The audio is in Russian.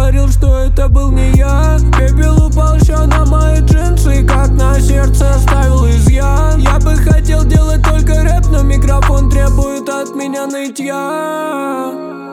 говорил, что это был не я. Пепел упал еще на мои джинсы, как на сердце оставил изъян. Я бы хотел делать только рэп, но микрофон требует от меня нытья.